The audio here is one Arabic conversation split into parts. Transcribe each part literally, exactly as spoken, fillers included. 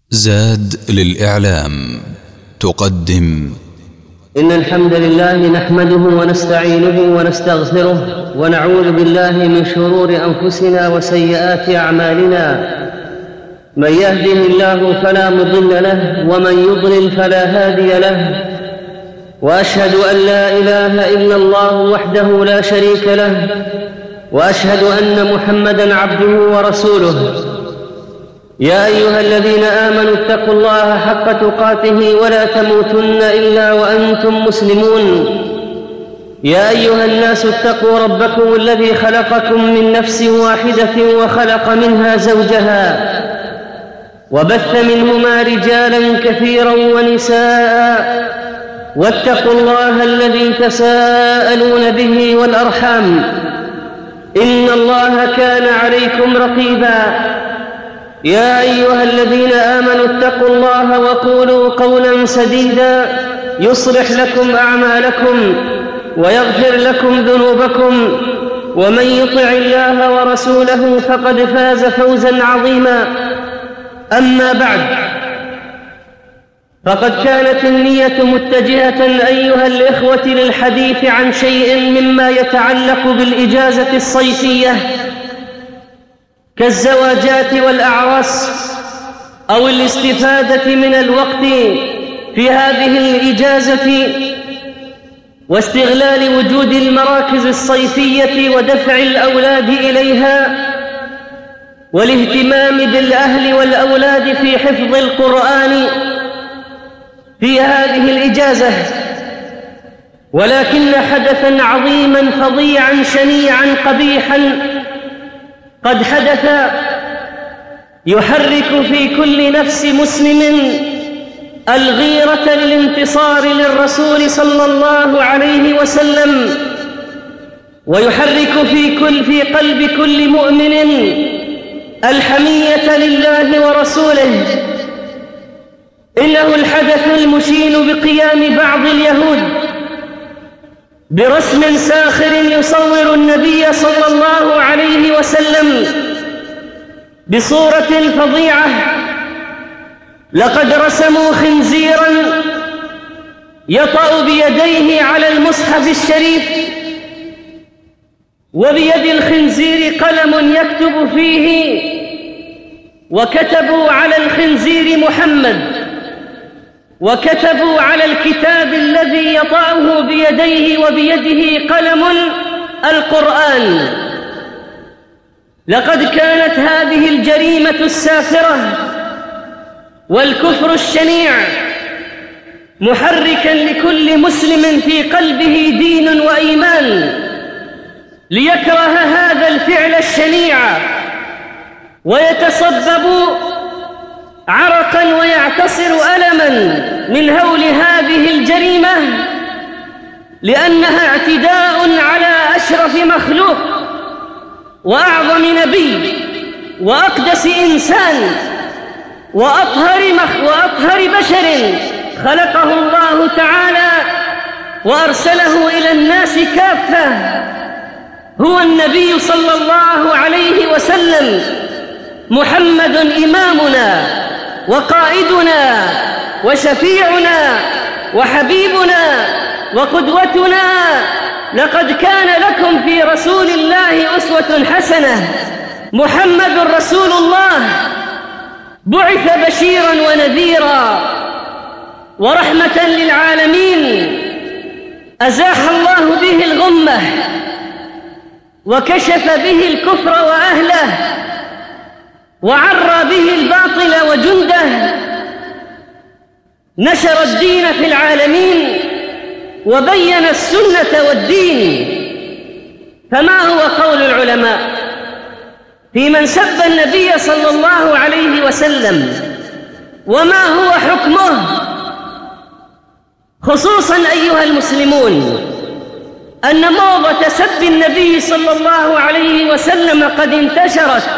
زاد للإعلام تقدم. إن الحمد لله نحمده ونستعينه ونستغفره ونعوذ بالله من شرور أنفسنا وسيئات أعمالنا. من يهده الله فلا مضل له ومن يضلل فلا هادي له، وأشهد أن لا إله إلا الله وحده لا شريك له، وأشهد أن محمدًا عبده ورسوله. يا أيها الذين آمنوا اتقوا الله حق تقاته ولا تموتن إلا وأنتم مسلمون. يا أيها الناس اتقوا ربكم الذي خلقكم من نفس واحدة وخلق منها زوجها وبث منهما رجالا كثيرا ونساء، واتقوا الله الذي تساءلون به والأرحام، إن الله كان عليكم رقيبا. يا أيها الذين آمنوا اتقوا الله وقولوا قولا سديدا يصلح لكم أعمالكم ويغفر لكم ذنوبكم، ومن يطع الله ورسوله فقد فاز فوزا عظيما. أما بعد، فقد كانت النية متجهة أيها الإخوة للحديث عن شيء مما يتعلق بالإجازة الصيفية كالزواجات والأعراس، أو الاستفادة من الوقت في هذه الإجازة واستغلال وجود المراكز الصيفية ودفع الأولاد إليها، والاهتمام بالأهل والأولاد في حفظ القرآن في هذه الإجازة. ولكن حدثاً عظيماً فظيعاً شنيعاً قبيحاً قد حدث يحرك في كل نفس مسلم الغيرة للانتصار للرسول صلى الله عليه وسلم، ويحرك في كل في قلب كل مؤمن الحمية لله ورسوله. إنه الحدث المشين بقيام بعض اليهود برسم ساخر يصور النبي صلى الله عليه وسلم بصورة فظيعة. لقد رسموا خنزيرا يطأ بيديه على المصحف الشريف، وبيد الخنزير قلم يكتب فيه، وكتبوا على الخنزير محمد، وكتبوا على الكتاب الذي يطأه بيديه وبيده قلم القرآن. لقد كانت هذه الجريمة السافرة والكفر الشنيع محركاً لكل مسلم في قلبه دين وإيمان ليكره هذا الفعل الشنيع ويتصبب عرقاً ويعتصر ألماً من هول هذه الجريمة، لأنها اعتداء على أشرف مخلوق وأعظم نبي وأقدس إنسان وأطهر, مخ وأطهر بشر خلقه الله تعالى وأرسله إلى الناس كافة، هو النبي صلى الله عليه وسلم، محمد إمامنا وقائدنا وشفيعنا وحبيبنا وقدوتنا. لقد كان لكم في رسول الله أسوة حسنة. محمد رسول الله بعث بشيرا ونذيرا ورحمة للعالمين، أزاح الله به الغمة وكشف به الكفر وأهله، وعرى به الباطل وجنده، نشر الدين في العالمين وبين السنة والدين. فما هو قول العلماء في من سب النبي صلى الله عليه وسلم؟ وما هو حكمه؟ خصوصا أيها المسلمون أن موضة سب النبي صلى الله عليه وسلم قد انتشرت،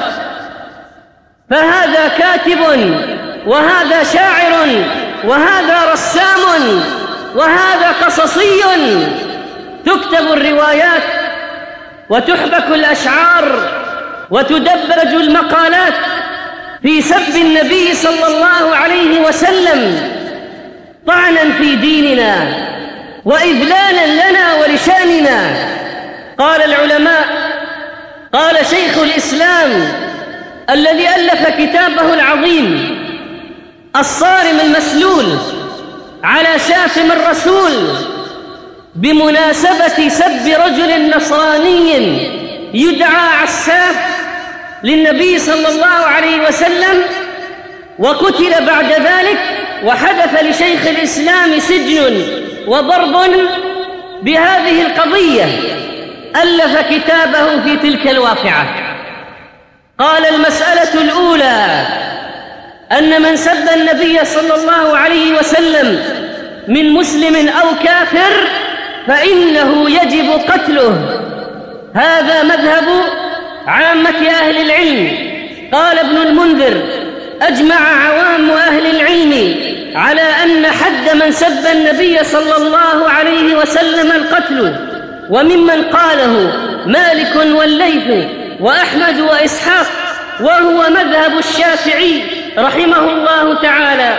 فهذا كاتب وهذا شاعر وهذا رسام وهذا قصصي، تكتب الروايات وتحبك الأشعار وتدبج المقالات في سب النبي صلى الله عليه وسلم طعنا في ديننا وإذلالا لنا ولشأننا. قال العلماء، قال شيخ الإسلام الذي ألف كتابه العظيم الصارم المسلول على شاتم الرسول بمناسبة سب رجل نصراني يدعى عساف للنبي صلى الله عليه وسلم، وقتل بعد ذلك، وحدث لشيخ الإسلام سجن وضرب بهذه القضية، ألف كتابه في تلك الواقعة. قال: المسألة الأولى أن من سب النبي صلى الله عليه وسلم من مسلم أو كافر فإنه يجب قتله. هذا مذهب عامة أهل العلم. قال ابن المنذر: أجمع عوام أهل العلم على أن حد من سب النبي صلى الله عليه وسلم القتل، وممن قاله مالك والليث وأحمد وإسحاق، وهو مذهب الشافعي رحمه الله تعالى.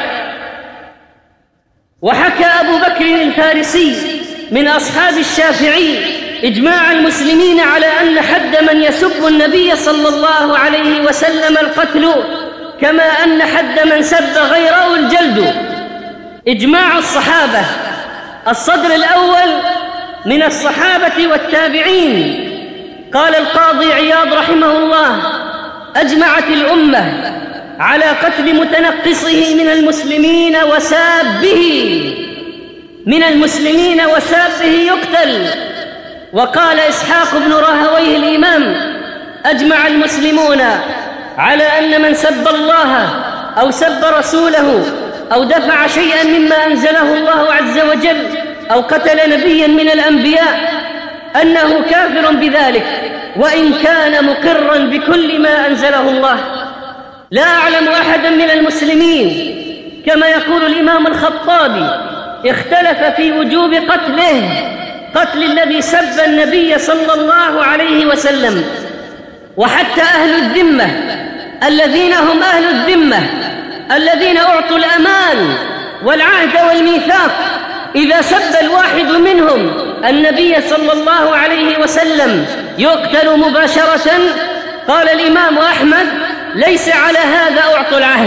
وحكى أبو بكر الفارسي من أصحاب الشافعي إجماع المسلمين على أن حد من يسب النبي صلى الله عليه وسلم القتل، كما أن حد من سب غيره الجلد. إجماع الصحابة. الصدر الأول من الصحابة والتابعين. قال القاضي عياض رحمه الله: أجمعت الأمة على قتل متنقصه من المسلمين وسابه من المسلمين وسابه يقتل. وقال إسحاق بن راهويه الإمام: أجمع المسلمون على أن من سب الله أو سب رسوله أو دفع شيئا مما أنزله الله عز وجل أو قتل نبيا من الأنبياء أنه كافر بذلك، وإن كان مقرا بكل ما أنزله الله. لا أعلم أحدا من المسلمين، كما يقول الإمام الخطابي، اختلف في وجوب قتله، قتل الذي سب النبي صلى الله عليه وسلم. وحتى أهل الذمة الذين هم أهل الذمة الذين أعطوا الأمان والعهد والميثاق، إذا سب الواحد منهم النبي صلى الله عليه وسلم يقتل مباشرة. قال الإمام أحمد: ليس على هذا أعطوا العهد،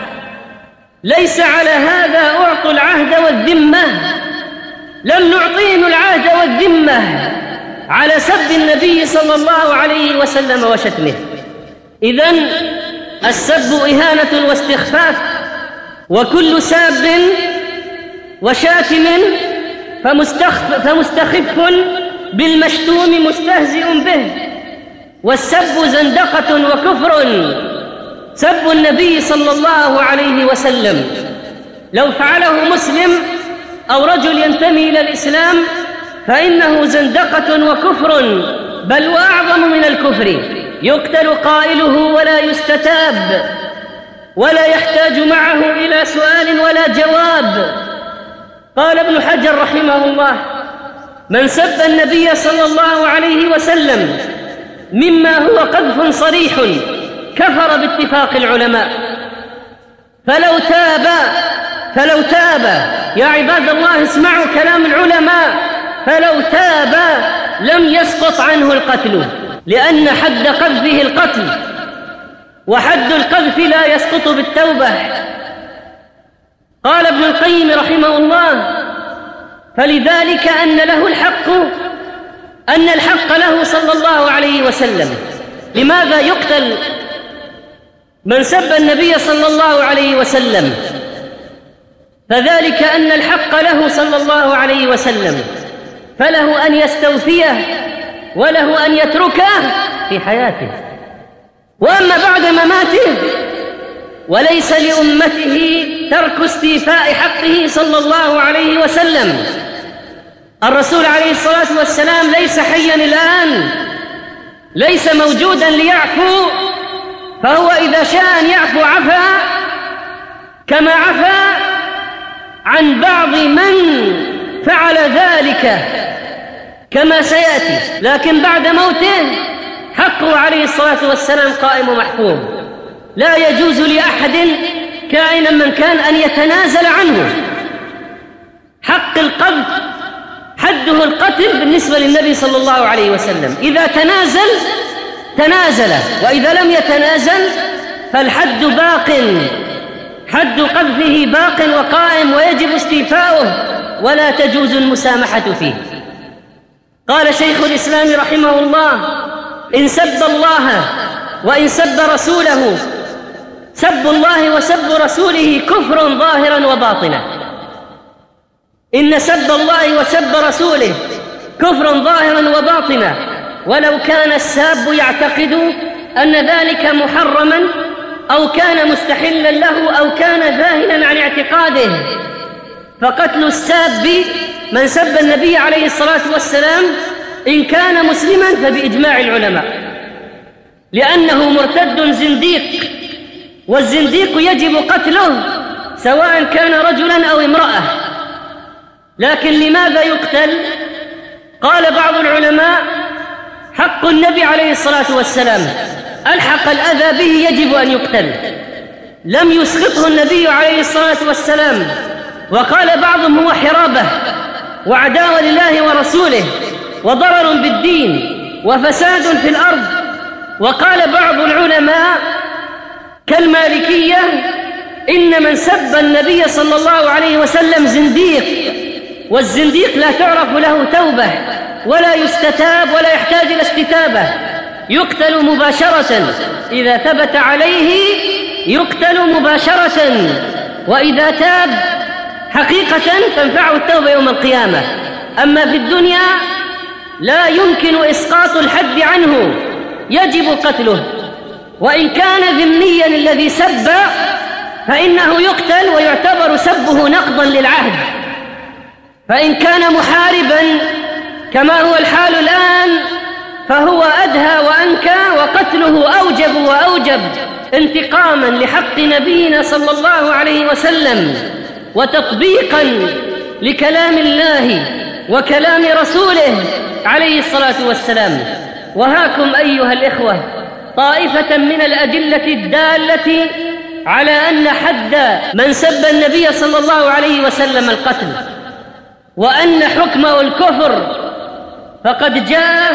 ليس على هذا أعطوا العهد والذمة، لم نعطيهم العهد والذمة على سب النبي صلى الله عليه وسلم وشتمه. إذن السب إهانة واستخفاف، وكل ساب وشاتم فمستخف, فمستخف بالمشتوم مستهزئ به، والسب زندقة وكفر. سب النبي صلى الله عليه وسلم لو فعله مسلم أو رجل ينتمي إلى الإسلام فإنه زندقة وكفر، بل وأعظم من الكفر، يقتل قائله ولا يستتاب، ولا يحتاج معه إلى سؤال ولا جواب. قال ابن حجر رحمه الله: من سب النبي صلى الله عليه وسلم مما هو قذف صريح كفر باتفاق العلماء، فلو تاب فلو تاب يا عباد الله اسمعوا كلام العلماء، فلو تاب لم يسقط عنه القتل، لأن حد قذفه القتل، وحد القذف لا يسقط بالتوبة. قال ابن القيم رحمه الله: فلذلك أن له الحق أن الحق له صلى الله عليه وسلم. لماذا يقتل من سب النبي صلى الله عليه وسلم؟ فذلك أن الحق له صلى الله عليه وسلم، فله أن يستوفيه وله أن يتركه في حياته، وأما بعد مماته وليس لأمته ترك استيفاء حقه صلى الله عليه وسلم. الرسول عليه الصلاة والسلام ليس حيا الآن، ليس موجودا ليعفو، فهو إذا شاء أن يعفو عفا، كما عفا عن بعض من فعل ذلك كما سيأتي، لكن بعد موته حقه عليه الصلاة والسلام قائم ومحفوظ. لا يجوز لأحد كائنا من كان أن يتنازل عنه. حق القذف حده القتل بالنسبة للنبي صلى الله عليه وسلم، إذا تنازل تنازل، وإذا لم يتنازل فالحد باق، حد قذفه باق وقائم ويجب استيفاؤه ولا تجوز المسامحة فيه. قال شيخ الإسلام رحمه الله: إن سب الله وإن سب رسوله، سب الله وسب رسوله كفر ظاهرا وباطنا. إن سب الله وسب رسوله كفر ظاهرا وباطنا، ولو كان الساب يعتقد أن ذلك محرما أو كان مستحلا له أو كان ذاهلا عن اعتقاده. فقتل الساب من سب النبي عليه الصلاة والسلام إن كان مسلما فبإجماع العلماء، لأنه مرتد زنديق، والزنديق يجب قتله سواء كان رجلا أو امرأة. لكن لماذا يقتل؟ قال بعض العلماء: حق النبي عليه الصلاة والسلام ألحق الأذى به يجب أن يقتل، لم يسخطه النبي عليه الصلاة والسلام. وقال بعضهم: هو حرابة وعداوة لله ورسوله وضرر بالدين وفساد في الأرض. وقال بعض العلماء كالمالكية: إن من سب النبي صلى الله عليه وسلم زنديق، والزنديق لا تعرف له توبة ولا يستتاب ولا يحتاج إلى استتابة، يقتل مباشرة. إذا ثبت عليه يقتل مباشرة، وإذا تاب حقيقة تنفعه التوبة يوم القيامة. أما في الدنيا لا يمكن إسقاط الحد عنه، يجب قتله، وإن كان ذميا الذي سب فإنه يقتل ويعتبر سبه نقضا للعهد. فإن كان محاربا كما هو الحال الآن فهو أدهى وأنكى، وقتله أوجب وأوجب انتقاما لحق نبينا صلى الله عليه وسلم وتطبيقا لكلام الله وكلام رسوله عليه الصلاة والسلام. وهاكم أيها الإخوة طائفة من الأدلة الدالة على أن حد من سب النبي صلى الله عليه وسلم القتل، وأن حكمه الكفر. فقد جاء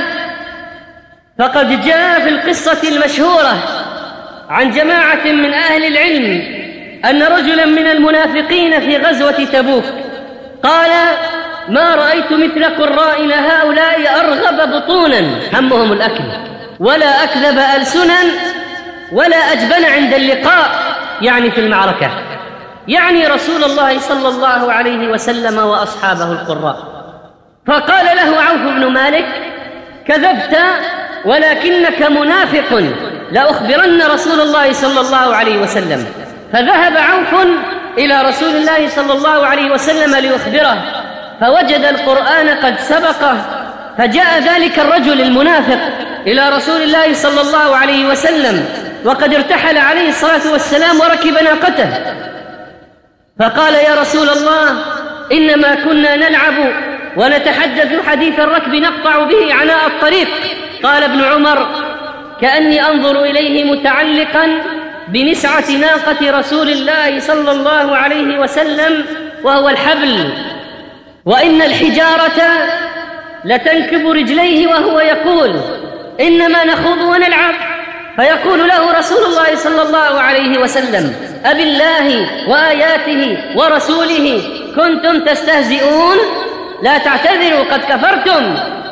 فقد جاء في القصة المشهورة عن جماعة من أهل العلم أن رجلا من المنافقين في غزوة تبوك قال: ما رأيت مثل قرائنا هؤلاء أرغب بطونا، همهم الأكل، ولا أكذب ألسنا، ولا أجبن عند اللقاء، يعني في المعركة، يعني رسول الله صلى الله عليه وسلم وأصحابه القراء. فقال له عوف بن مالك: كذبت ولكنك منافق، لأخبرن رسول الله صلى الله عليه وسلم. فذهب عوف إلى رسول الله صلى الله عليه وسلم ليخبره، فوجد القرآن قد سبقه، فجاء ذلك الرجل المنافق إلى رسول الله صلى الله عليه وسلم وقد ارتحل عليه الصلاة والسلام وركب ناقته، فقال: يا رسول الله، إنما كنا نلعب ونتحدث حديث الركب نقطع به عناء الطريق. قال ابن عمر: كأني أنظر إليه متعلقا بنسعة ناقة رسول الله صلى الله عليه وسلم وهو الحبل، وإن الحجارة لتنكب رجليه وهو يقول: إنما نخوض ونلعب. فيقول له رسول الله صلى الله عليه وسلم: أبالله وآياته ورسوله كنتم تستهزئون؟ لا تعتذروا قد كفرتم.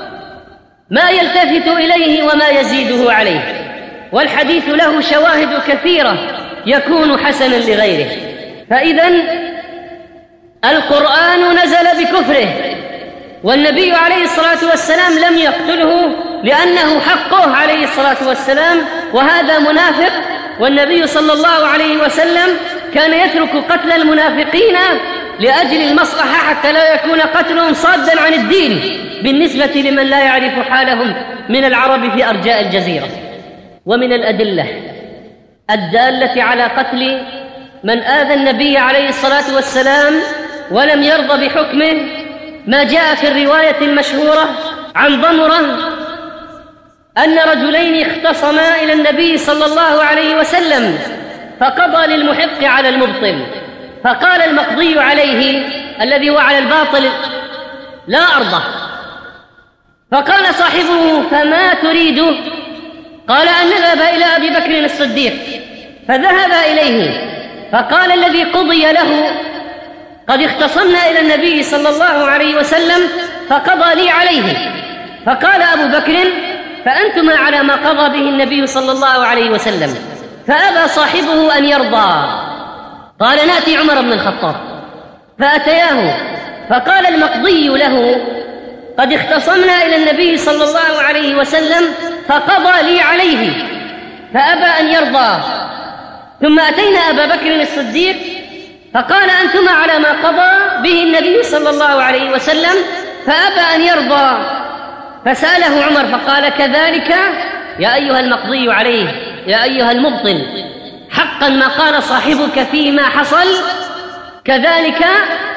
ما يلتفت إليه وما يزيده عليه. والحديث له شواهد كثيرة يكون حسنا لغيره. فإذن القرآن نزل بكفره، والنبي عليه الصلاة والسلام لم يقتله لأنه حقه عليه الصلاة والسلام، وهذا منافق. والنبي صلى الله عليه وسلم كان يترك قتل المنافقين لأجل المصلحة حتى لا يكون قتلهم صادا عن الدين بالنسبة لمن لا يعرف حالهم من العرب في أرجاء الجزيرة. ومن الأدلة الدالة على قتل من آذى النبي عليه الصلاة والسلام ولم يرضى بحكمه ما جاء في الرواية المشهورة عن ضمرة أن رجلين اختصما إلى النبي صلى الله عليه وسلم فقضى للمحق على المبطل، فقال المقضي عليه الذي هو على الباطل: لا أرضى. فقال صاحبه: فما تريد؟ قال: أن نذهب إلى أبي بكر الصديق. فذهب إليه، فقال الذي قضي له: قد اختصمنا إلى النبي صلى الله عليه وسلم فقضى لي عليه. فقال أبو بكر: فأنتما على ما قضى به النبي صلى الله عليه وسلم. فأبى صاحبه أن يرضى. قال: نأتي عمر بن الخطاب. فأتياه، فقال المقضي له: قد اختصمنا إلى النبي صلى الله عليه وسلم فقضى لي عليه. فأبى أن يرضى. ثم أتينا أبا بكر الصديق، فقال: أنتما على ما قضى به النبي صلى الله عليه وسلم. فأبى أن يرضى. فسأله عمر فقال: كذلك يا أيها المقضي عليه، يا أيها المبطل، حقا ما قال صاحبك فيما حصل كذلك.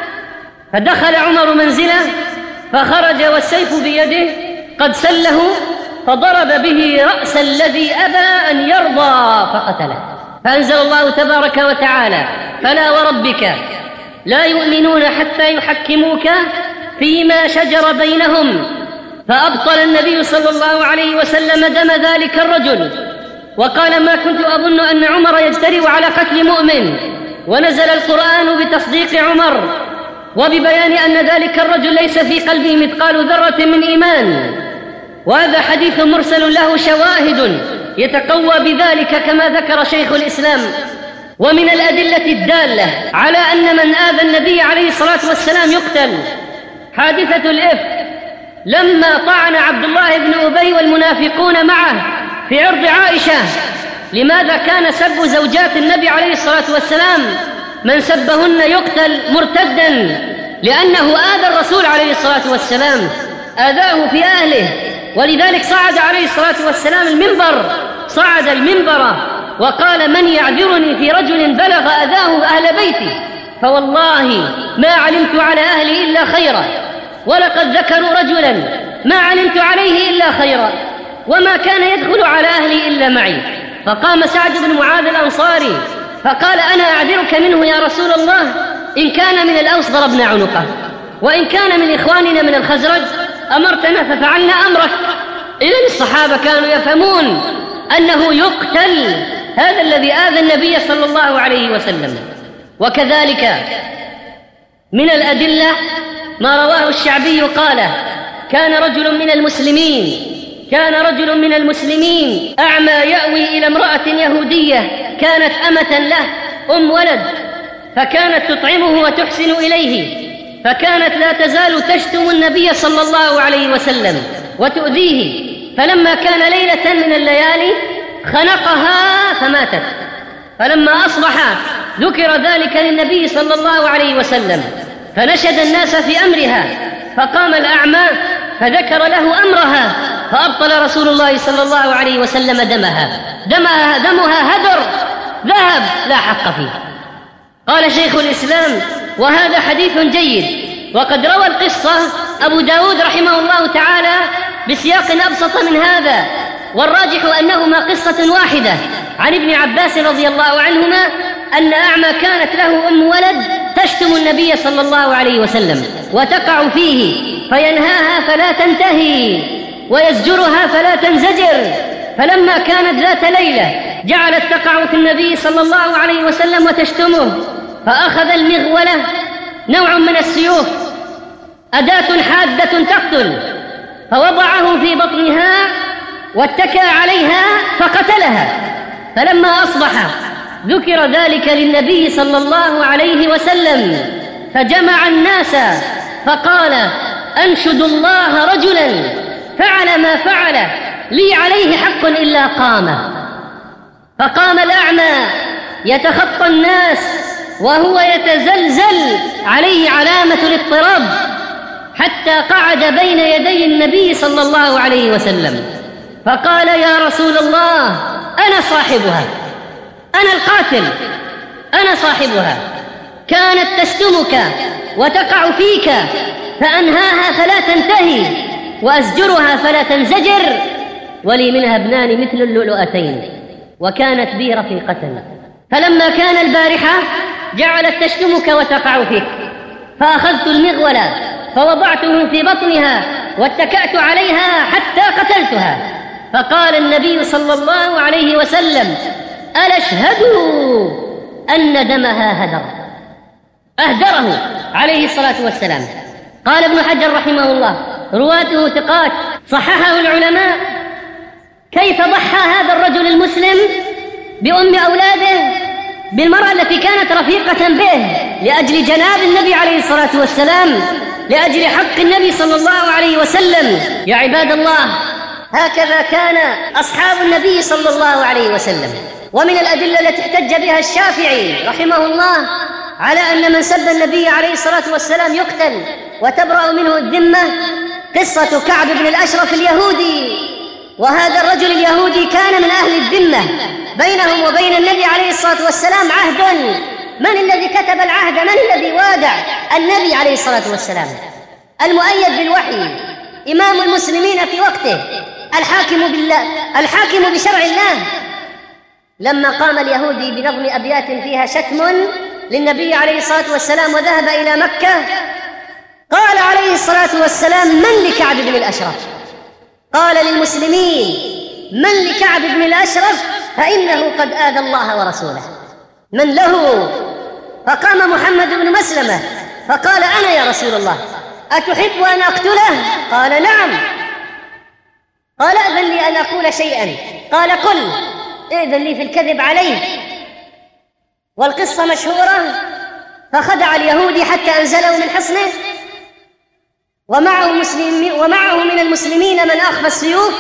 فدخل عمر منزله، فخرج والسيف بيده قد سله، فضرب به رأس الذي أبى أن يرضى فقتله. فأنزل الله تبارك وتعالى: فلا وربك لا يؤمنون حتى يحكموك فيما شجر بينهم. فأبطل النبي صلى الله عليه وسلم دم ذلك الرجل، وقال: ما كنت أظن أن عمر يجترئ على قتل مؤمن. ونزل القرآن بتصديق عمر وببيان أن ذلك الرجل ليس في قلبه مثقال ذرة من إيمان. وهذا حديث مرسل له شواهد يتقوى بذلك كما ذكر شيخ الإسلام. ومن الأدلة الدالة على أن من آذى النبي عليه الصلاة والسلام يقتل حادثة الإفك، لما طعن عبد الله بن أبي والمنافقون معه في عرض عائشة. لماذا كان سب زوجات النبي عليه الصلاة والسلام من سبهن يقتل مرتدا؟ لأنه آذى الرسول عليه الصلاة والسلام، آذاه في أهله. ولذلك صعد عليه الصلاة والسلام المنبر، صعد المنبر وقال: من يعذرني في رجل بلغ أذاه أهل بيتي؟ فوالله ما علمت على أهلي إلا خيرا، ولقد ذكروا رجلا ما علمت عليه إلا خيرا، وما كان يدخل على أهلي إلا معي. فقام سعد بن معاذ الأنصاري فقال: أنا أعذرك منه يا رسول الله، إن كان من الأوس ضربنا عنقه، وإن كان من إخواننا من الخزرج أمرتنا ففعلنا أمرك. إذن الصحابة كانوا يفهمون أنه يقتل هذا الذي آذى النبي صلى الله عليه وسلم. وكذلك من الأدلة ما رواه الشعبي قال: كان رجل من المسلمين كان رجل من المسلمين أعمى يأوي إلى امرأة يهودية كانت أمة له أم ولد، فكانت تطعمه وتحسن إليه، فكانت لا تزال تشتم النبي صلى الله عليه وسلم وتؤذيه. فلما كان ليلة من الليالي خنقها فماتت. فلما أصبح ذكر ذلك للنبي صلى الله عليه وسلم، فنشد الناس في أمرها، فقام الأعمى فذكر له أمرها، فأبطل رسول الله صلى الله عليه وسلم دمها دمها دمها هدر ذهب لا حق فيه. قال شيخ الإسلام: وهذا حديث جيد. وقد روى القصة أبو داود رحمه الله تعالى بسياق أبسط من هذا، والراجح أنهما قصة واحدة عن ابن عباس رضي الله عنهما أن أعمى كانت له أم ولد تشتم النبي صلى الله عليه وسلم وتقع فيه، فينهاها فلا تنتهي ويزجرها فلا تنزجر. فلما كانت ذات ليلة جعلت تقع في النبي صلى الله عليه وسلم وتشتمه، فأخذ المغولة، نوع من السيوف، أداة حادة تقتل، فوضعه في بطنها واتكى عليها فقتلها. فلما أصبح ذكر ذلك للنبي صلى الله عليه وسلم، فجمع الناس فقال: أنشد الله رجلا فعل ما فعل لي عليه حق إلا قام. فقام الأعمى يتخطى الناس وهو يتزلزل، عليه علامة الاضطراب، حتى قعد بين يدي النبي صلى الله عليه وسلم فقال: يا رسول الله، أنا صاحبها، أنا القاتل، أنا صاحبها، كانت تشتمك وتقع فيك فأنهاها فلا تنتهي وأزجرها فلا تنزجر، ولي منها ابنان مثل اللؤلؤتين، وكانت بي رفيقة. فلما كان البارحة جعلت تشتمك وتقع فيك، فأخذت المغول فوضعته في بطنها واتكأت عليها حتى قتلتها. فقال النبي صلى الله عليه وسلم: ألا اشهدوا أن دمها هدر، أهدره عليه الصلاة والسلام. قال ابن حجر رحمه الله: رواته ثقات صححه العلماء. كيف ضحى هذا الرجل المسلم بأم أولاده، بالمرأة التي كانت رفيقة به، لأجل جناب النبي عليه الصلاة والسلام، لأجل حق النبي صلى الله عليه وسلم. يا عباد الله، هكذا كان أصحاب النبي صلى الله عليه وسلم. ومن الأدلة التي احتج بها الشافعي رحمه الله على أن من سب النبي عليه الصلاة والسلام يقتل وتبرأ منه الذمة قصة كعب بن الأشرف اليهودي. وهذا الرجل اليهودي كان من أهل الذمة، بينهم وبين النبي عليه الصلاة والسلام عهد. من الذي كتب العهد؟ من الذي وادع؟ النبي عليه الصلاة والسلام، المؤيد بالوحي، إمام المسلمين في وقته، الحاكم بالله، الحاكم بشرع الله. لما قام اليهودي بنظم أبيات فيها شتم للنبي عليه الصلاة والسلام وذهب إلى مكة، قال عليه الصلاة والسلام: من لكعب بن الأشرف؟ قال للمسلمين: من لكعب بن الأشرف فإنه قد آذى الله ورسوله. من له؟ فقام محمد بن مسلمة فقال: أنا يا رسول الله، أتحب أن أقتله؟ قال: نعم. قال: أذن لي أن أقول شيئا. قال: قل. إذن لي في الكذب عليه. والقصة مشهورة. فخدع اليهودي حتى أنزله من حصنه، ومعه, مسلم ومعه من المسلمين من أخفى السيوف،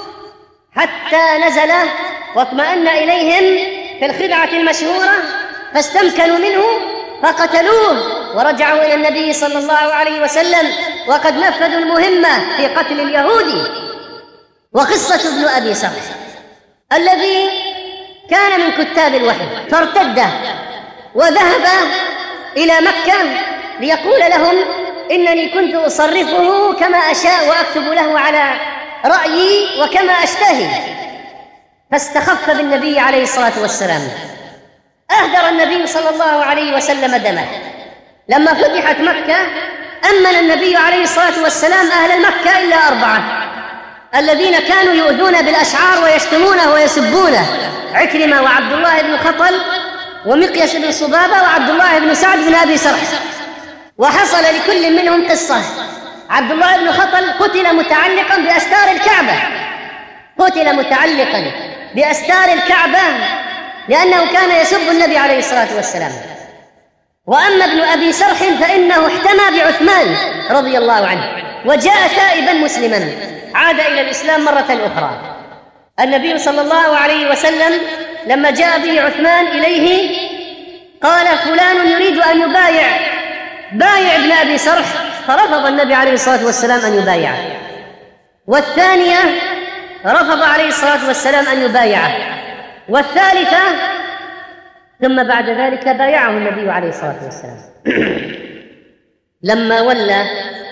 حتى نزل واطمأن إليهم في الخدعة المشهورة، فاستمكنوا منه فقتلوه ورجعوا إلى النبي صلى الله عليه وسلم وقد نفذوا المهمة في قتل اليهودي. وقصة ابن أبي سرح الذي كان من كتاب الوحي فارتد وذهب إلى مكة ليقول لهم: إنني كنت أصرفه كما أشاء وأكتب له على رأيي وكما أشتهي. فاستخف بالنبي عليه الصلاة والسلام، أهدر النبي صلى الله عليه وسلم دمه. لما فتحت مكة أمن النبي عليه الصلاة والسلام أهل مكة إلا أربعة الذين كانوا يؤذون بالأشعار ويشتمونه ويسبونه: عكرمة وعبد الله بن خطل ومقياس بن صبابة وعبد الله بن سعد بن أبي سرح. وحصل لكل منهم قصة. عبد الله بن خطل قتل متعلقا بأستار الكعبة، قتل متعلقا بأستار الكعبة لأنه كان يسب النبي عليه الصلاة والسلام. وأما ابن أبي سرح فإنه احتمى بعثمان رضي الله عنه وجاء تائبا مسلما، عاد إلى الإسلام مرة أخرى. النبي صلى الله عليه وسلم لما جاء به عثمان إليه قال: فلان يريد أن يبايع، بايع ابن أبي سرح. فرفض النبي عليه الصلاة والسلام أن يبايعه. والثانية رفض عليه الصلاة والسلام أن يبايعه. والثالثة ثم بعد ذلك بايعه النبي عليه الصلاة والسلام. لما ولى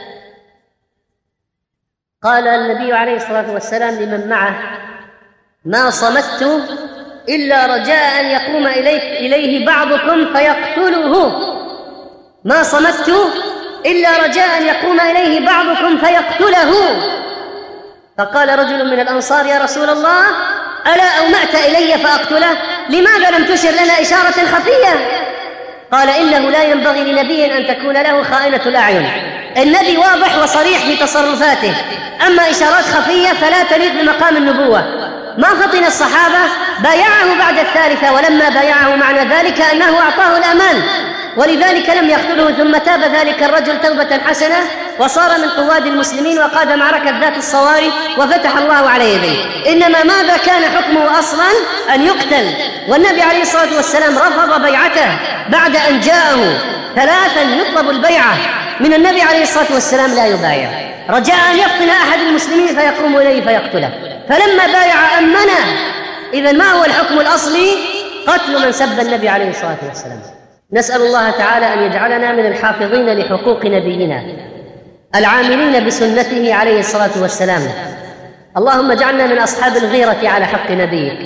قال النبي عليه الصلاة والسلام لمن معه: ما صمت إلا رجاء أن يقوم إليه بعضكم فيقتله، ما صمت إلا رجاء أن يقوم إليه بعضكم فيقتله. فقال رجل من الأنصار: يا رسول الله، ألا أومأت إلي فأقتله؟ لماذا لم تشر لنا إشارة خفية؟ قال: إنه لا ينبغي لنبي أن تكون له خائنة الأعين. النبي واضح وصريح في تصرفاته، أما إشارات خفية فلا تليق بمقام النبوة. ما فطن الصحابة، بايعه بعد الثالثة، ولما بايعه معنى ذلك أنه أعطاه الأمان، ولذلك لم يقتله. ثم تاب ذلك الرجل توبة حسنة وصار من قواد المسلمين وقاد معركة ذات الصواري وفتح الله على يديه. إنما ماذا كان حكمه أصلا؟ أن يقتل. والنبي عليه الصلاة والسلام رفض بيعته بعد أن جاءه ثلاثا يطلب البيعة من النبي عليه الصلاة والسلام لا يبايع، رجاء أن يفطن أحد المسلمين فيقوم إليه فيقتله. فلما بايع أمنه. إذن ما هو الحكم الأصلي؟ قتل من سب النبي عليه الصلاة والسلام. نسأل الله تعالى أن يجعلنا من الحافظين لحقوق نبينا العاملين بسنته عليه الصلاة والسلام. اللهم اجعلنا من أصحاب الغيرة على حق نبيك،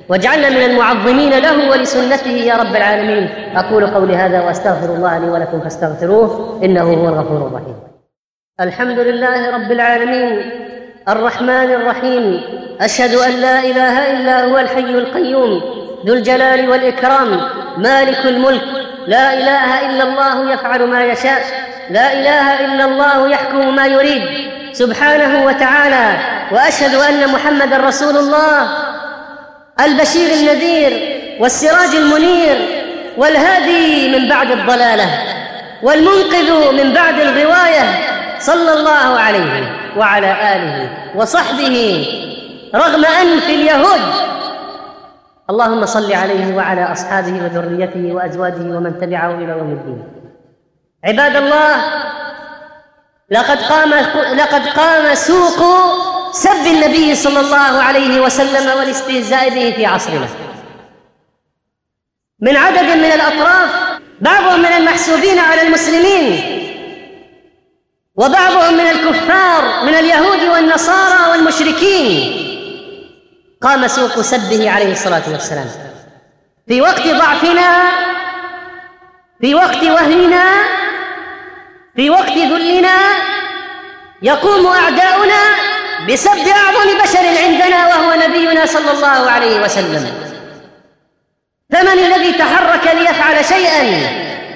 واجعلنا من المعظمين له ولسنته يا رب العالمين. أقول قولي هذا وأستغفر الله لي ولكم فاستغفروه إنه هو الغفور الرحيم. الحمد لله رب العالمين الرحمن الرحيم، أشهد أن لا إله إلا هو الحي القيوم ذو الجلال والإكرام مالك الملك، لا إله إلا الله يفعل ما يشاء، لا إله إلا الله يحكم ما يريد سبحانه وتعالى. وأشهد أن محمد رسول الله البشير النذير والسراج المنير والهادي من بعد الضلالة والمنقذ من بعد الغواية، صلى الله عليه وعلى آله وصحبه رغم أنف اليهود. اللهم صل عليه وعلى أصحابه وذريته وأزواجه ومن تبعه إلى يوم الدين. عباد الله، لقد قام لقد قام سوق سب النبي صلى الله عليه وسلم والاستهزاء به في عصرنا من عدد من الأطراف، بعضهم من المحسوبين على المسلمين وبعضهم من الكفار من اليهود والنصارى والمشركين. قام سوق سبه عليه الصلاة والسلام في وقت ضعفنا، في وقت وهننا، في وقت ذلنا. يقوم أعداؤنا بسب أعظم بشر عندنا وهو نبينا صلى الله عليه وسلم. فمن الذي تحرك ليفعل شيئا؟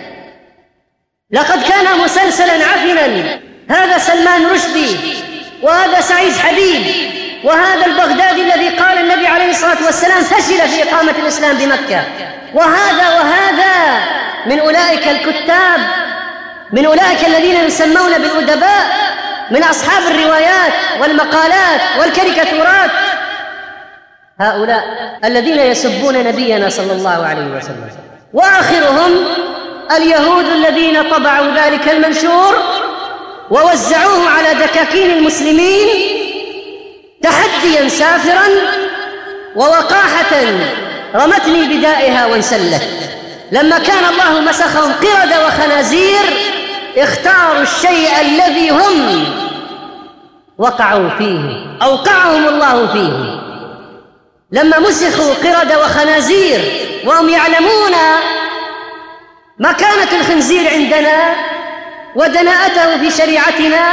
لقد كان مسلسلا عفنا، هذا سلمان رشدي وهذا سعيد حبيب وهذا البغدادي الذي قال النبي عليه الصلاة والسلام فشل في إقامة الإسلام بمكة، وهذا وهذا من أولئك الكتاب، من أولئك الذين يسمون بالأدباء، من أصحاب الروايات والمقالات والكاريكاتورات، هؤلاء الذين يسبون نبينا صلى الله عليه وسلم. وآخرهم اليهود الذين طبعوا ذلك المنشور ووزعوه على دكاكين المسلمين تحديا سافرا ووقاحة رمتني بدائها وانسلت. لما كان الله مسخهم قردة وخنازير اختاروا الشيء الذي هم وقعوا فيه، أوقعهم الله فيه. لما مسخوا قردة وخنازير وهم يعلمون مكانة الخنزير عندنا ودناءته في شريعتنا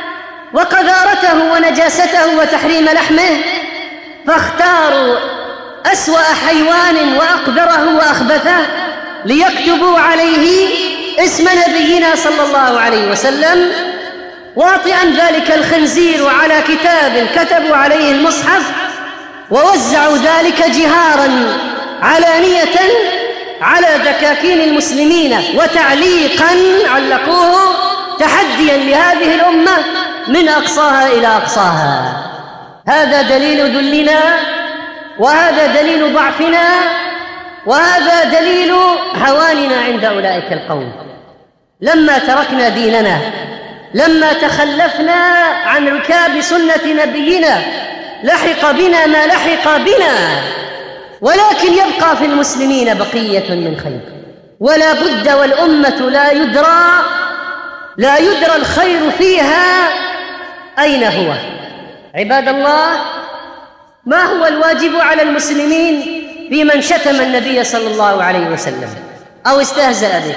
وقذارته ونجاسته وتحريم لحمه، فاختاروا أسوأ حيوان وأقذره وأخبثه ليكتبوا عليه اسم نبينا صلى الله عليه وسلم، واطئا ذلك الخنزير على كتاب كتبوا عليه المصحف ووزعوا ذلك جهارا علانية على دكاكين المسلمين، وتعليقا علقوه تحديا لهذه الأمة من أقصاها إلى أقصاها. هذا دليل ذلنا، وهذا دليل ضعفنا، وهذا دليل هواننا عند أولئك القوم. لما تركنا ديننا، لما تخلفنا عن ركاب سنة نبينا، لحق بنا ما لحق بنا، ولكن يبقى في المسلمين بقية من خير، ولا بد والأمة لا يدرى لا يدرى الخير فيها أين هو. عباد الله، ما هو الواجب على المسلمين في من شتم النبي صلى الله عليه وسلم أو استهزأ به؟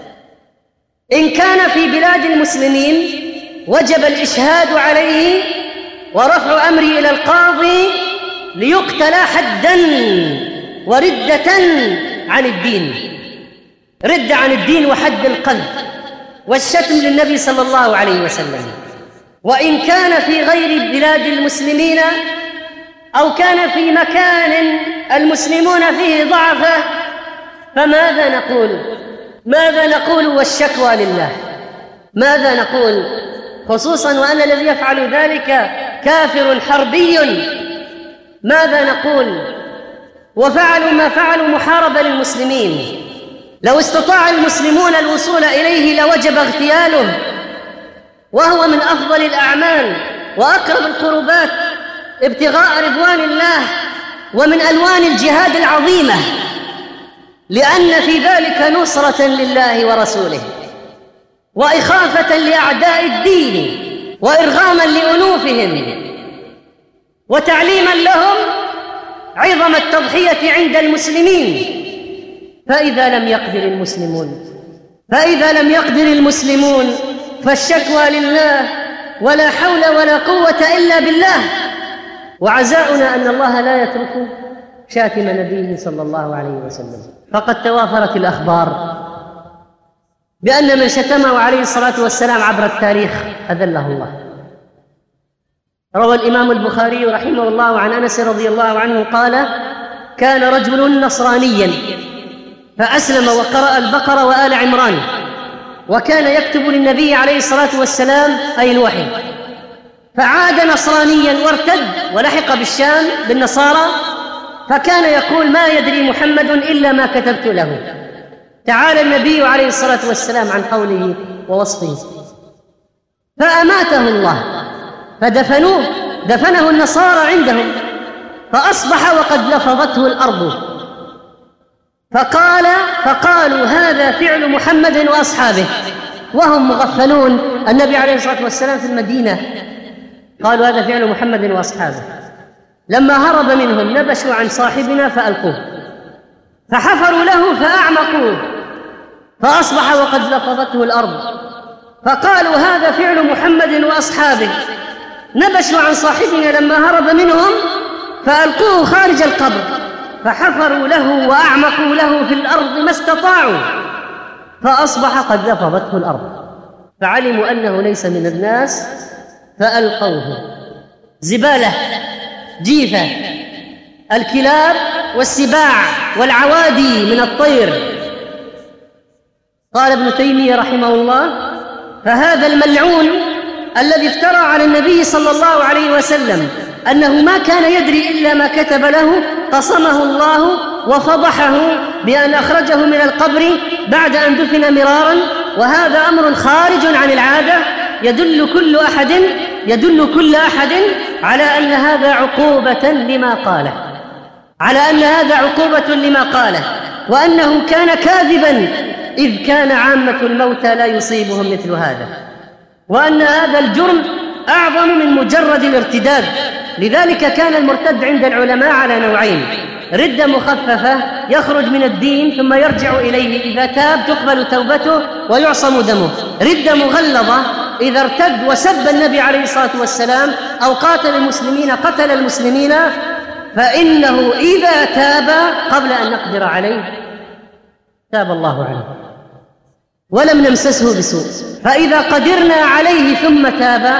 إن كان في بلاد المسلمين وجب الإشهاد عليه ورفع أمره إلى القاضي ليقتل حدا وردة عن الدين، رد عن الدين وحد القذف والشتم للنبي صلى الله عليه وسلم. وإن كان في غير بلاد المسلمين أو كان في مكان المسلمون فيه ضعفه، فماذا نقول؟ ماذا نقول والشكوى لله؟ ماذا نقول؟ خصوصا وأن الذي يفعل ذلك كافر حربي. ماذا نقول؟ وفعلوا ما فعلوا محاربة للمسلمين. لو استطاع المسلمون الوصول إليه لوجب اغتياله، وهو من أفضل الأعمال وأقرب القربات ابتغاء رضوان الله ومن ألوان الجهاد العظيمة، لأن في ذلك نصرة لله ورسوله وإخافة لأعداء الدين وإرغاما لأنوفهم وتعليما لهم عظم التضحية عند المسلمين. فإذا لم يقدر المسلمون فإذا لم يقدر المسلمون فالشكوى لله، ولا حول ولا قوة إلا بالله. وعزاؤنا أن الله لا يترك شاتم نبيه صلى الله عليه وسلم. فقد توافرت الأخبار بأن من شتمه عليه الصلاة والسلام عبر التاريخ أذله الله. روى الإمام البخاري رحمه الله عن أنس رضي الله عنه قال: كان رجل نصرانيا فأسلم وقرأ البقرة وآل عمران، وكان يكتب للنبي عليه الصلاة والسلام أي الوحي، فعاد نصرانيا وارتد ولحق بالشام بالنصارى، فكان يقول: ما يدري محمد إلا ما كتبت له. تعالى النبي عليه الصلاة والسلام عن قوله ووصفه فأماته الله، فدفنوه دفنه النصارى عندهم، فأصبح وقد لفظته الأرض. فقال فقالوا: هذا فعل محمد وأصحابه، وهم مغفلون. النبي عليه الصلاة والسلام في المدينة، قالوا: هذا فعل محمد وأصحابه. لما هرب منهم نبشوا عن صاحبنا فألقوه، فحفروا له فأعمقوه، فأصبح وقد لفظته الأرض. فقالوا: هذا فعل محمد وأصحابه. نبشوا عن صاحبنا لما هرب منهم فألقوه خارج القبر، فحفروا له وأعمقوا له في الأرض ما استطاعوا، فأصبح قد لفظته الأرض. فعلموا أنه ليس من الناس فألقوه زبالة، جيفة، الكلاب والسباع والعوادي من الطير. قال ابن تيمية رحمه الله: فهذا الملعون الذي افترى على النبي صلى الله عليه وسلم أنه ما كان يدري إلا ما كتب له، قصمه الله وفضحه بأن أخرجه من القبر بعد أن دفن مرارا. وهذا أمر خارج عن العادة، يدل كل أحد يدل كل أحد على أن هذا عقوبة لما قاله على أن هذا عقوبة لما قاله وأنه كان كاذبا، إذ كان عامة الموتى لا يصيبهم مثل هذا، وأن هذا الجرم أعظم من مجرد الارتداد. لذلك كان المرتد عند العلماء على نوعين: ردة مخففة يخرج من الدين ثم يرجع إليه، إذا تاب تقبل توبته ويعصم دمه. ردة مغلظة إذا ارتد وسب النبي عليه الصلاة والسلام أو قاتل المسلمين قتل المسلمين، فإنه إذا تاب قبل أن نقدر عليه تاب الله عنه ولم نمسسه بسوء. فإذا قدرنا عليه ثم تاب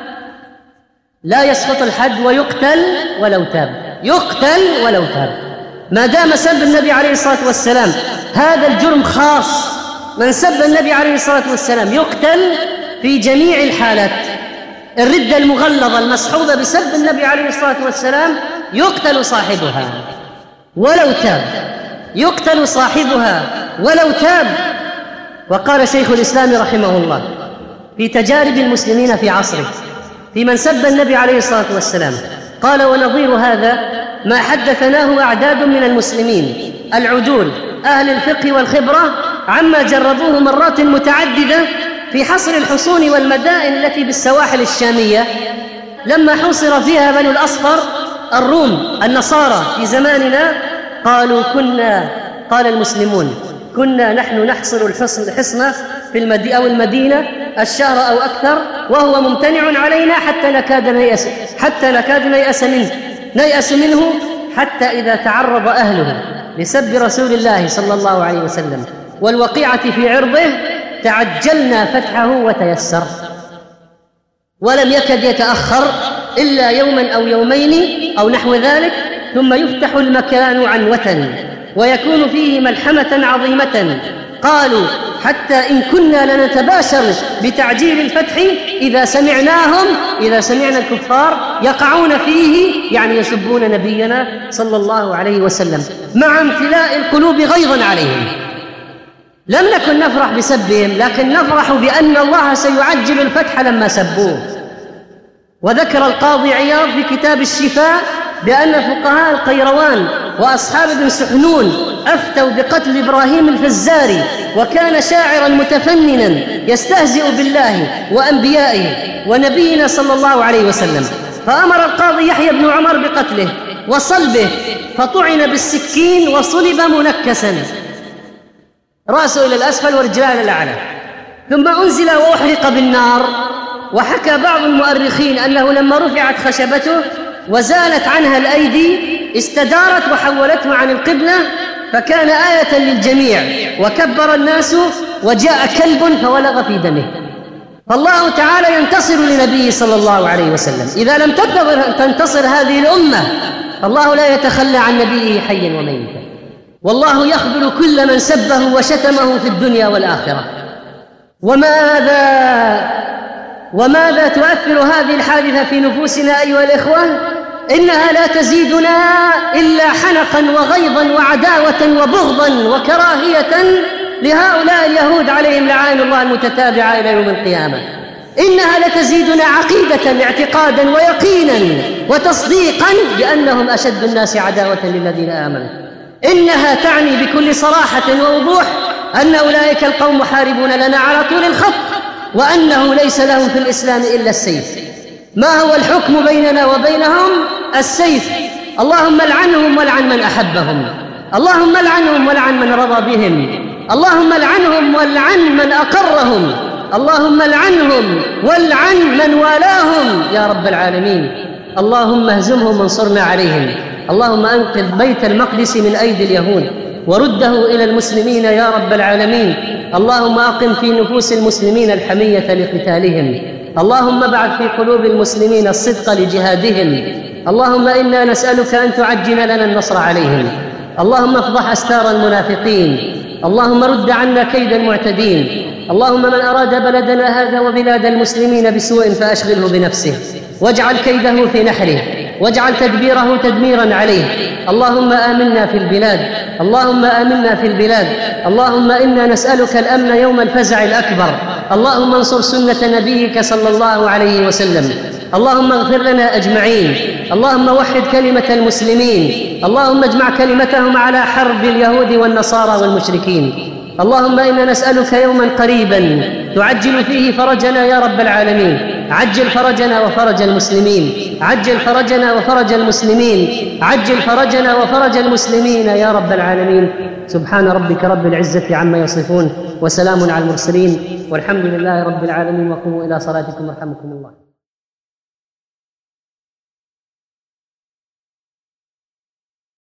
لا يسقط الحد ويقتل ولو تاب، يقتل ولو تاب ما دام سب النبي عليه الصلاة والسلام. هذا الجرم خاص، من سب النبي عليه الصلاة والسلام يقتل في جميع الحالات. الردة المغلظة المصحوبة بسب النبي عليه الصلاة والسلام يقتل صاحبها ولو تاب، يقتل صاحبها ولو تاب. وقال شيخ الإسلام رحمه الله في تجارب المسلمين في عصره في من سب النبي عليه الصلاة والسلام، قال: ونظير هذا ما حدثناه أعداد من المسلمين العدول أهل الفقه والخبرة عما جربوه مرات متعددة في حصر الحصون والمدائن التي بالسواحل الشامية لما حوصر فيها بنو الأصفر الروم النصارى في زماننا. قالوا كنا قال المسلمون كنا نحن نحصر الحصن الحصن في المدينة أو المدينة الشهر أو أكثر، وهو ممتنع علينا حتى نكاد نيأس حتى نكاد نيأس منه نيأس منه حتى إذا تعرض أهله لسب رسول الله صلى الله عليه وسلم والوقيعة في عرضه تعجلنا فتحه وتيسر، ولم يكد يتأخر إلا يوما أو يومين أو نحو ذلك، ثم يفتح المكان عنوة ويكون فيه ملحمة عظيمة. قالوا حتى إن كنا لنتباشر بتعجيل الفتح إذا سمعناهم إذا سمعنا الكفار يقعون فيه، يعني يسبون نبينا صلى الله عليه وسلم مع امتلاء القلوب غيظا عليهم. لم نكن نفرح بسبهم، لكن نفرح بأن الله سيعجل الفتح لما سبوه. وذكر القاضي عياض في كتاب الشفاء بأن فقهاء القيروان وأصحاب ابن سحنون أفتوا بقتل إبراهيم الفزاري، وكان شاعرا متفننا يستهزئ بالله وأنبيائه ونبينا صلى الله عليه وسلم، فأمر القاضي يحيى بن عمر بقتله وصلبه، فطعن بالسكين وصلب منكسا، رأسه إلى الأسفل ورجلاه إلى الأعلى، ثم أنزل وأحرق بالنار. وحكى بعض المؤرخين أنه لما رفعت خشبته وزالت عنها الأيدي استدارت وحولته عن القبلة، فكان آية للجميع، وكبر الناس وجاء كلب فولغ في دمه. فالله تعالى ينتصر لنبيه صلى الله عليه وسلم. إذا لم تنتصر هذه الأمة فالله لا يتخلى عن نبيه حيا وميتا، والله يخذل كل من سبه وشتمه في الدنيا والآخرة. وماذا وماذا تؤثر هذه الحادثة في نفوسنا أيها الإخوة؟ إنها لا تزيدنا إلا حنقا وغيظا وعداوة وبغضا وكراهية لهؤلاء اليهود عليهم لعائن الله المتتابعة إلى يوم القيامة. إنها لتزيدنا عقيدة اعتقادا ويقينا وتصديقا بأنهم أشد الناس عداوة للذين آمنوا. إنها تعني بكل صراحة ووضوح أن أولئك القوم محاربون لنا على طول الخط، وأنه ليس لهم في الإسلام إلا السيف. ما هو الحكم بيننا وبينهم؟ السيف. اللهم لعنهم ولعن من أحبهم، اللهم لعنهم ولعن من رضى بهم، اللهم لعنهم ولعن من أقرهم، اللهم لعنهم ولعن من والاهم يا رب العالمين. اللهم اهزمهم وانصرنا عليهم. اللهم أنقذ بيت المقدس من أيدي اليهود ورده إلى المسلمين يا رب العالمين. اللهم أقم في نفوس المسلمين الحمية لقتالهم، اللهم ابعث في قلوب المسلمين الصدق لجهادهم. اللهم إنا نسألك أن تعجل لنا النصر عليهم. اللهم افضح أستار المنافقين، اللهم رد عنا كيد المعتدين. اللهم من أراد بلدنا هذا وبلاد المسلمين بسوء فأشغله بنفسه، واجعل كيده في نحره، واجعل تدبيره تدميرا عليه. اللهم آمنا في البلاد، اللهم آمنا في البلاد. اللهم إنا نسألك الأمن يوم الفزع الأكبر. اللهم انصر سنة نبيك صلى الله عليه وسلم. اللهم اغفر لنا أجمعين. اللهم وحد كلمة المسلمين. اللهم اجمع كلمتهم على حرب اليهود والنصارى والمشركين. اللهم إنا نسألك يوما قريبا تعجل فيه فرجنا يا رب العالمين. عجل فرجنا وفرج المسلمين، عجل فرجنا وفرج المسلمين، عجل فرجنا وفرج المسلمين يا رب العالمين. سبحان ربك رب العزة عما يصفون، وسلام على المرسلين، والحمد لله رب العالمين. وقوموا إلى صلاتكم رحمكم الله.